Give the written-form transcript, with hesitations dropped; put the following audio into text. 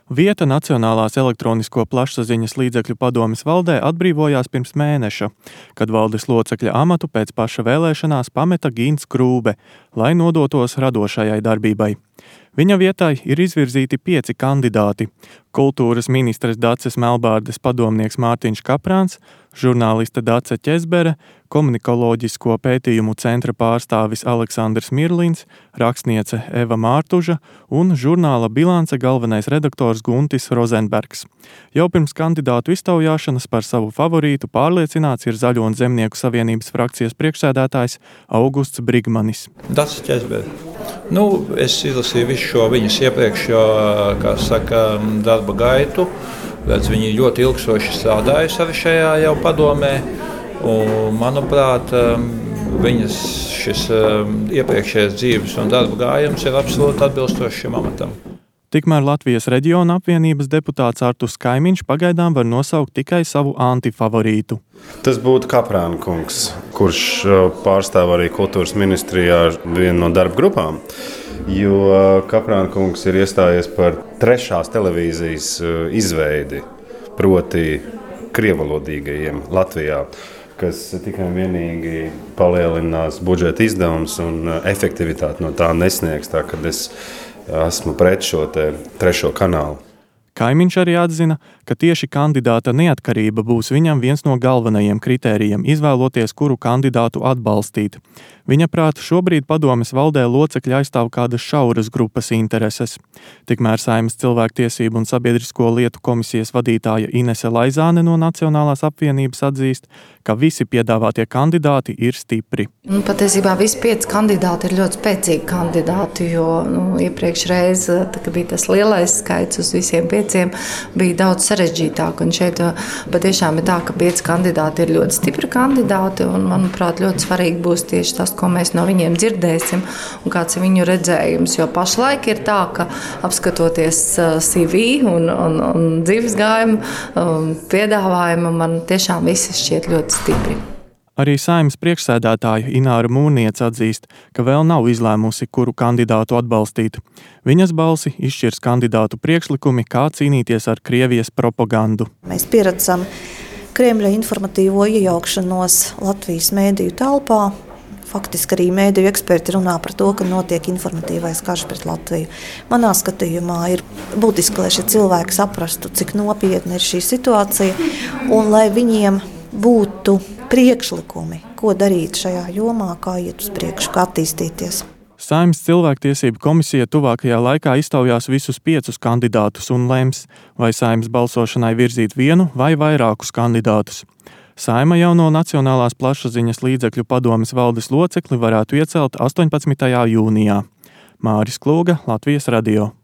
Vieta Nacionālās elektronisko plašsaziņas līdzekļu padomes valdē atbrīvojās pirms mēneša, kad valdes locekļa amatu pēc paša vēlēšanās pameta Gints Krūbe, lai nodotos radošajai darbībai. Viņa vietai ir izvirzīti 5 kandidāti – kultūras ministres Daces Melbārdes padomnieks Mārtiņš Kaprāns, žurnāliste Dace Ķezbere, komunikoloģisko pētījumu centra pārstāvis Aleksandrs Mirlins, rakstniece Eva Mārtuža un žurnāla Bilance galvenais redaktors Guntis Rozenbergs. Jau pirms kandidātu iztaujāšanas par savu favorītu pārliecināts ir Zaļo un Zemnieku savienības frakcijas priekšsēdētājs Augusts Brigmanis. Dace Ķezbere. Es izlasīju visu šo viņas iepriekšējo, darba gaitu. Viņa ļoti ilgstoši strādājusi arī šajā jau padomē. Un, manuprāt, viņas šis iepriekšējais dzīves un darba gājums ir absolūti atbilstošs šim amatam. Tikmēr Latvijas reģiona apvienības deputāts Arturs Kaimiņš pagaidām var nosaukt tikai savu antifavorītu. Tas būtu Kaprāna kungs, kurš pārstāv arī kultūras ministrijā vienu no darba grupām. Jo Kaprāna kungs ir iestājies par 3. televīzijas izveidi, proti krievalodīgajiem Latvijā, kas tikai un vienīgi palielinās budžeta izdevumus un efektivitāti no tā nesniegs. Tā, kad es esmu pret šo 3. kanālu. Kaimiņš arī atzina, ka tieši kandidāta neatkarība būs viņam viens no galvenajiem kritērijiem, izvēloties, kuru kandidātu atbalstīt. Viņa prāt, šobrīd padomes valdē locekļi aizstāv kādas šauras grupas intereses. Tikmēr Saeimas cilvēktiesību un sabiedrisko lietu komisijas vadītāja Inese Laizāne no Nacionālās apvienības atzīst, ka visi piedāvātie kandidāti ir stipri. Patiesībā visi 5 kandidāti ir ļoti spēcīgi kandidāti, jo iepriekš reiz, kad bija tas lielais skaits uz visiem 5, bija daudz sarežģītāk. Un šeit patiešām ir tā, ka 5 kandidāti ir ļoti stipri kandidāti, un, manuprāt, ļoti svarīgi būs tieši tas, ko mēs no viņiem dzirdēsim un kāds ir viņu redzējums. Jo pašlaik ir tā, ka apskatoties CV un dzīves gājumu piedāvājumu, man tiešām visi šķiet ļoti stipri. Arī Saeimas priekšsēdētāja Ināra Mūrniece atzīst, ka vēl nav izlēmusi, kuru kandidātu atbalstīt. Viņas balsi izšķirs kandidātu priekšlikumi, kā cīnīties ar Krievijas propagandu. Mēs pieredzam Kremļa informatīvo iejaukšanos Latvijas mēdīju telpā. Faktiski arī mēdīju eksperti runā par to, ka notiek informatīvais karš pret Latviju. Manā skatījumā ir būtiski, lai šie cilvēki saprastu, cik nopietna ir šī situācija un lai viņiem būtu priekšlikumi, ko darīt šajā jomā, kā iet uz priekšu, kā attīstīties. Saeimas cilvēktiesību komisija tuvākajā laikā iztaujās visus 5 kandidātus un lems, vai Saeimas balsošanai virzīt vienu vai vairākus kandidātus. Saeima jau no Nacionālās plašsaziņas līdzekļu padomes valdes locekli varētu iecelt 18. jūnijā. Māris Klūga, Latvijas radio.